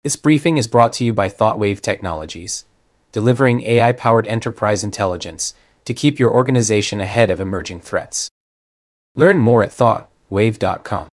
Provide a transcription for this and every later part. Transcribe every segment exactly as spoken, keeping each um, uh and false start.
This briefing is brought to you by ThoughtWave Technologies, delivering A I-powered enterprise intelligence to keep your organization ahead of emerging threats. Learn more at thought wave dot com.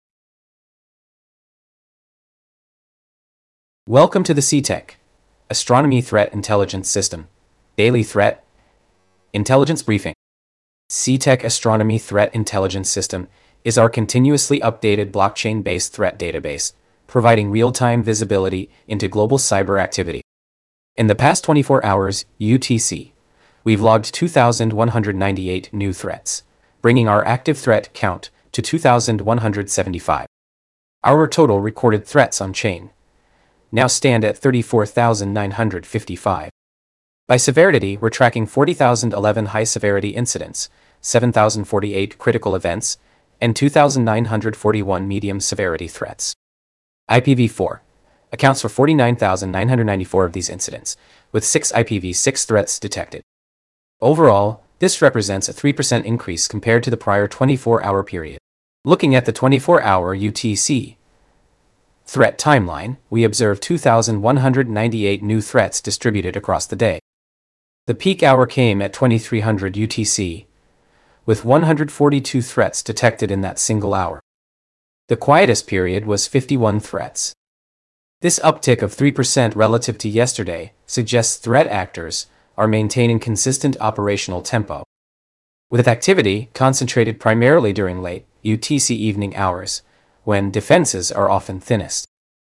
Welcome to the C-Tech Astronomy Threat Intelligence System Daily Threat Intelligence Briefing. C-Tech Astronomy Threat Intelligence System is our continuously updated blockchain-based threat database, providing real-time visibility into global cyber activity. In the past twenty-four hours U T C, we've logged two thousand one hundred ninety-eight new threats, bringing our active threat count to two thousand one hundred seventy-five. Our total recorded threats on chain now stand at thirty-four thousand nine hundred fifty-five. By severity, we're tracking forty thousand eleven high-severity incidents, seven thousand forty-eight critical events, and two thousand nine hundred forty-one medium-severity threats. I P v four accounts for forty-nine thousand nine hundred ninety-four of these incidents, with six I P v six threats detected. Overall, this represents a three percent increase compared to the prior twenty-four hour period. Looking at the twenty-four hour U T C threat timeline, we observed two thousand one hundred ninety-eight new threats distributed across the day. The peak hour came at twenty-three hundred U T C, with one hundred forty-two threats detected in that single hour. The quietest period was fifty-one threats. This uptick of three percent relative to yesterday suggests threat actors are maintaining consistent operational tempo, with activity concentrated primarily during late U T C evening hours, when defenses are often thinnest.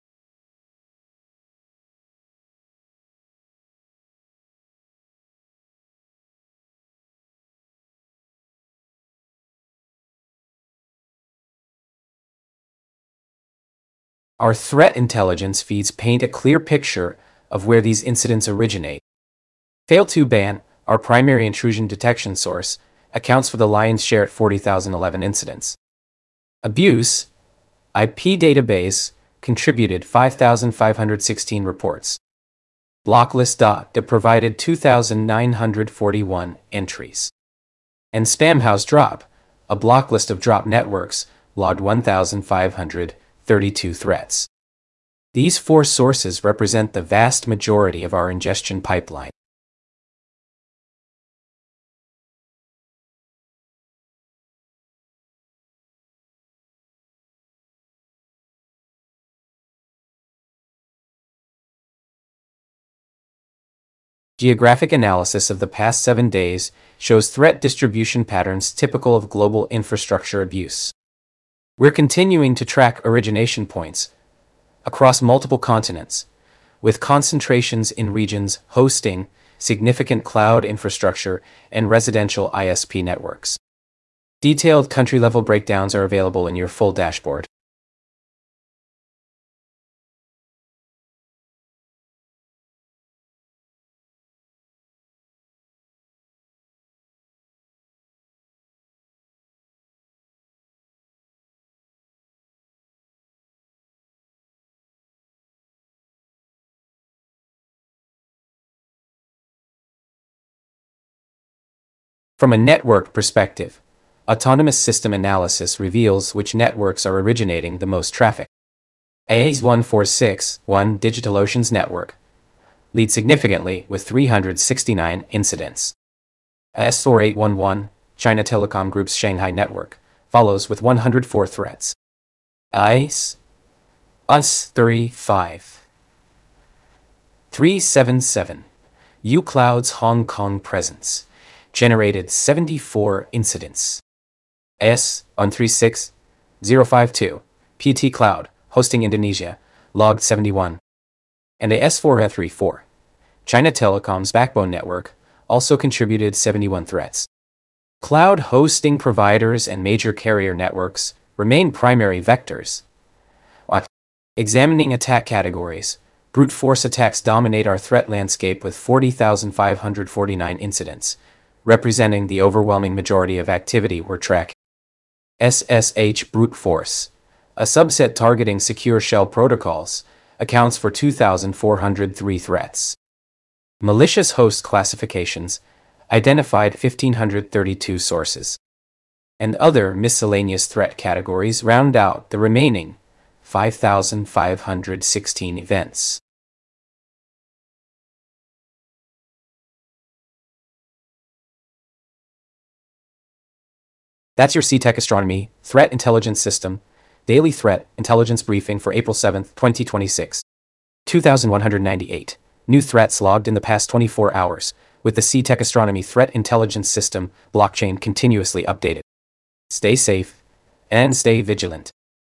Our threat intelligence feeds paint a clear picture of where these incidents originate. Fail two ban, our primary intrusion detection source, accounts for the lion's share at forty thousand eleven incidents. Abuse I P database contributed five thousand five hundred sixteen reports. Blocklist dot de provided two thousand nine hundred forty-one entries. And Spamhaus drop, a blocklist of drop networks, logged one thousand five hundred thirty-two threats. These four sources represent the vast majority of our ingestion pipeline. Geographic analysis of the past seven days shows threat distribution patterns typical of global infrastructure abuse. We're continuing to track origination points across multiple continents, with concentrations in regions hosting significant cloud infrastructure and residential I S P networks. Detailed country-level breakdowns are available in your full dashboard. From a network perspective, autonomous system analysis reveals which networks are originating the most traffic. A S one four six one DigitalOcean's network leads significantly with three hundred sixty-nine incidents. A S four eight one one, China Telecom Group's Shanghai network, follows with one hundred four threats. I S U S three five three seven seven, uCloud's Hong Kong presence, generated seventy-four incidents. A S one three six zero five two, P T Cloud, hosting Indonesia, logged seventy-one. And A S four three four, China Telecom's backbone network, also contributed seventy-one threats. Cloud hosting providers and major carrier networks remain primary vectors. Examining attack categories, brute force attacks dominate our threat landscape with forty thousand five hundred forty-nine incidents, representing the overwhelming majority of activity we're tracking. S S H brute force, a subset targeting secure shell protocols, accounts for two thousand four hundred three threats. Malicious host classifications identified one thousand five hundred thirty-two sources. And other miscellaneous threat categories round out the remaining five thousand five hundred sixteen events. That's your C-Tech Astronomy Threat Intelligence System Daily Threat Intelligence Briefing for April seventh, twenty twenty-six. two thousand one hundred ninety-eight. New threats logged in the past twenty-four hours, with the C-Tech Astronomy Threat Intelligence System blockchain continuously updated. Stay safe and stay vigilant.